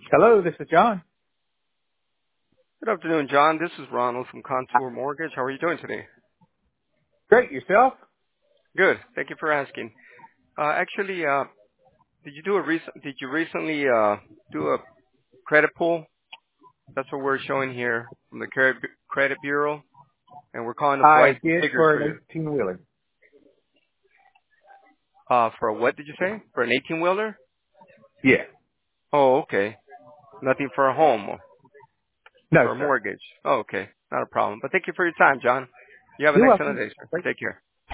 Hello, this is John. Good afternoon, John. This is Ronald from Contour Mortgage. How are you doing today? Great, yourself? Good. Thank you for asking. Actually, did you recently do a credit pull? That's what we're showing here from the credit bureau, and we're calling to I provide some did figures for for an you. 18-wheeler. For a what did you say? For an 18-wheeler? Yeah. Oh, okay. Nothing for a home or No, for a sir. mortgage. Oh, okay. Not a problem. But thank you for your time, John. You have an You're excellent welcome. day, sir. Great. Take care.